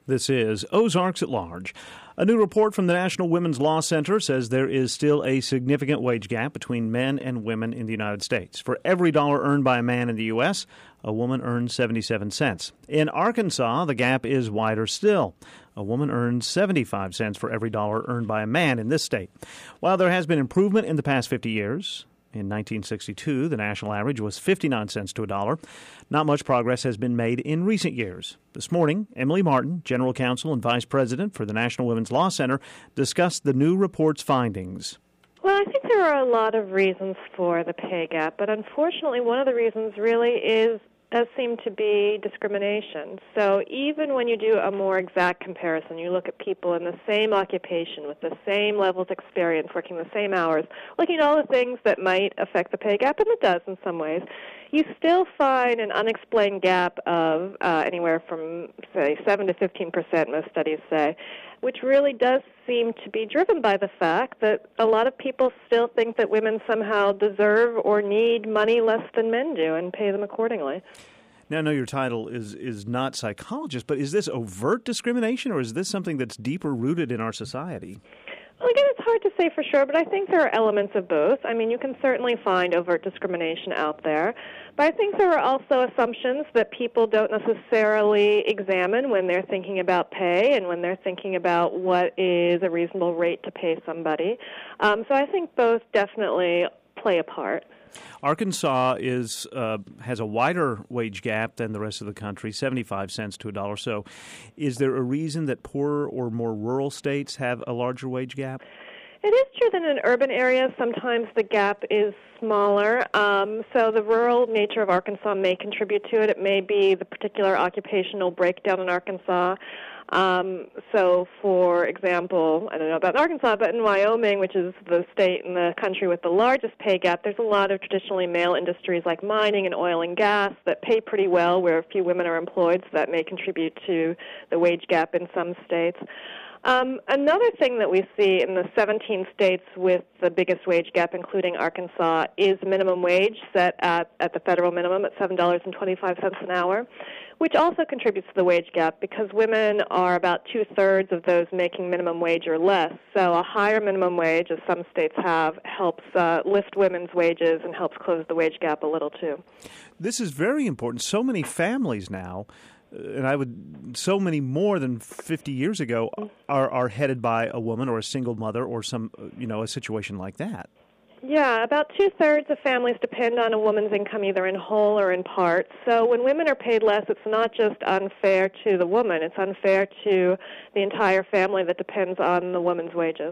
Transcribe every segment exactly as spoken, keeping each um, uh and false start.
This is Ozarks at Large. A new report from the National Women's Law Center says there is still a significant wage gap between men and women in the United States. For every dollar earned by a man in the U S, a woman earns seventy-seven cents. In Arkansas, the gap is wider still. A woman earns seventy-five cents for every dollar earned by a man in this state. While there has been improvement in the past fifty years, in nineteen sixty-two, the national average was fifty-nine cents to a dollar. Not much progress has been made in recent years. This morning, Emily Martin, General Counsel and Vice President for the National Women's Law Center, discussed the new report's findings. Well, I think there are a lot of reasons for the pay gap, but unfortunately one of the reasons really is does seem to be discrimination. So even when you do a more exact comparison, you look at people in the same occupation with the same levels of experience, working the same hours, looking at all the things that might affect the pay gap, and it does in some ways, you still find an unexplained gap of uh, anywhere from, say, seven to fifteen percent, most studies say, which really does seem to be driven by the fact that a lot of people still think that women somehow deserve or need money less than men do and pay them accordingly. Now, I know your title is, is not psychologist, but is this overt discrimination, or is this something that's deeper rooted in our society? Well, again, it's hard to say for sure, but I think there are elements of both. I mean, you can certainly find overt discrimination out there, but I think there are also assumptions that people don't necessarily examine when they're thinking about pay and when they're thinking about what is a reasonable rate to pay somebody. Um, so I think both definitely play a part. Arkansas is uh, has a wider wage gap than the rest of the country, seventy-five cents to a dollar. So is there a reason that poorer or more rural states have a larger wage gap? It is true that in urban areas sometimes the gap is smaller. Um, so the rural nature of Arkansas may contribute to it. It may be the particular occupational breakdown in Arkansas. Um, so, for example, I don't know about Arkansas, but in Wyoming, which is the state in the country with the largest pay gap, there's a lot of traditionally male industries like mining and oil and gas that pay pretty well, where few women are employed, so that may contribute to the wage gap in some states. Um, another thing that we see in the seventeen states with the biggest wage gap, including Arkansas, is minimum wage set at, at the federal minimum at seven dollars and twenty-five cents an hour, which also contributes to the wage gap because women are about two-thirds of those making minimum wage or less. So a higher minimum wage, as some states have, helps uh, lift women's wages and helps close the wage gap a little too. This is very important. So many families now, and I would, so many more than fifty years ago, are are headed by a woman or a single mother or some, you know, a situation like that. Yeah, about two-thirds of families depend on a woman's income either in whole or in part. So when women are paid less, it's not just unfair to the woman. It's unfair to the entire family that depends on the woman's wages.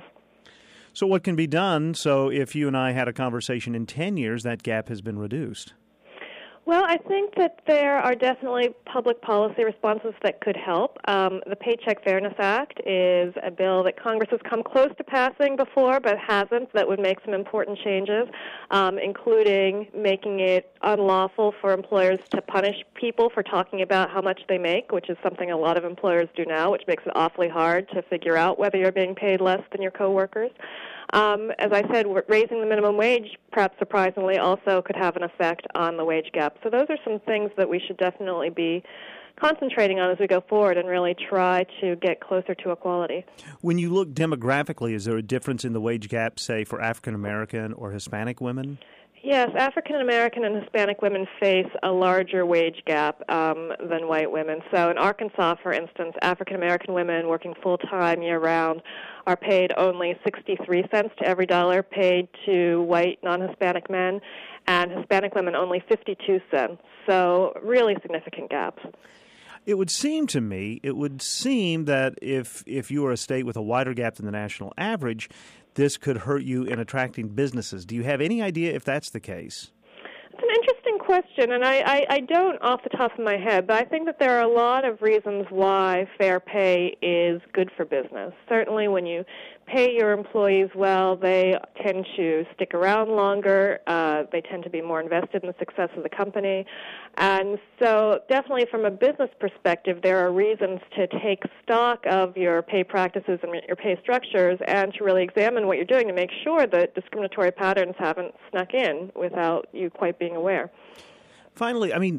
So what can be done so if you and I had a conversation in ten years, that gap has been reduced? Well, I think that there are definitely public policy responses that could help. Um, the Paycheck Fairness Act is a bill that Congress has come close to passing before but hasn't, that would make some important changes, um, including making it unlawful for employers to punish people for talking about how much they make, which is something a lot of employers do now, which makes it awfully hard to figure out whether you're being paid less than your coworkers. Um, as I said, raising the minimum wage, perhaps surprisingly, also could have an effect on the wage gap. So those are some things that we should definitely be concentrating on as we go forward and really try to get closer to equality. When you look demographically, is there a difference in the wage gap, say, for African American or Hispanic women? Yes, African American and Hispanic women face a larger wage gap um, than white women. So in Arkansas, for instance, African American women working full-time year-round are paid only sixty-three cents to every dollar paid to white non-Hispanic men, and Hispanic women only fifty-two cents. So really significant gaps. It would seem to me, it would seem that if if you are a state with a wider gap than the national average, this could hurt you in attracting businesses. Do you have any idea if that's the case? It's an interesting question, and I, I, I don't off the top of my head, but I think that there are a lot of reasons why fair pay is good for business. Certainly when you pay your employees well, they tend to stick around longer. Uh, they tend to be more invested in the success of the company. And so definitely from a business perspective, there are reasons to take stock of your pay practices and your pay structures and to really examine what you're doing to make sure that discriminatory patterns haven't snuck in without you quite being aware. Finally, I mean,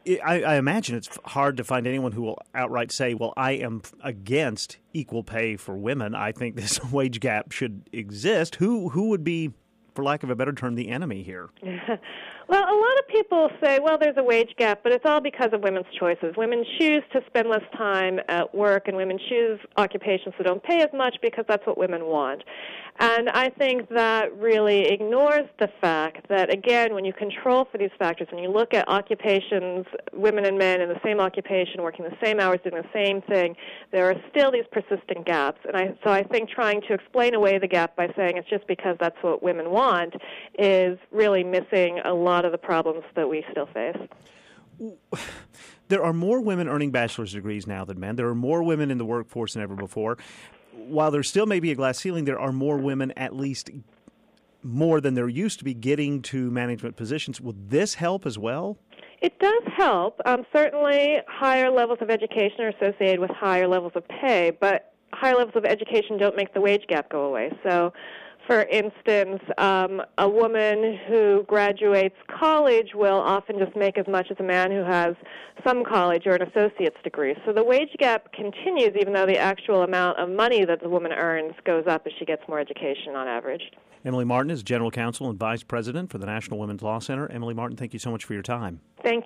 I, I imagine it's hard to find anyone who will outright say, well, I am against equal pay for women. I think this wage gap should exist. Who who would be, for lack of a better term, the enemy here? Well, a lot of people say, well, there's a wage gap, but it's all because of women's choices. Women choose to spend less time at work, and women choose occupations that don't pay as much because that's what women want. And I think that really ignores the fact that, again, when you control for these factors, when you look at occupations, women and men in the same occupation, working the same hours, doing the same thing, there are still these persistent gaps. And I, so I think trying to explain away the gap by saying it's just because that's what women want is really missing a lot of the problems that we still face. There are more women earning bachelor's degrees now than men. There are more women in the workforce than ever before. While there still may be a glass ceiling, there are more women, at least more than there used to be, getting to management positions. Will this help as well? It does help. Um, certainly, higher levels of education are associated with higher levels of pay, but higher levels of education don't make the wage gap go away. So, for instance, um, a woman who graduates college will often just make as much as a man who has some college or an associate's degree. So the wage gap continues even though the actual amount of money that the woman earns goes up as she gets more education on average. Emily Martin is General Counsel and Vice President for the National Women's Law Center. Emily Martin, thank you so much for your time. Thank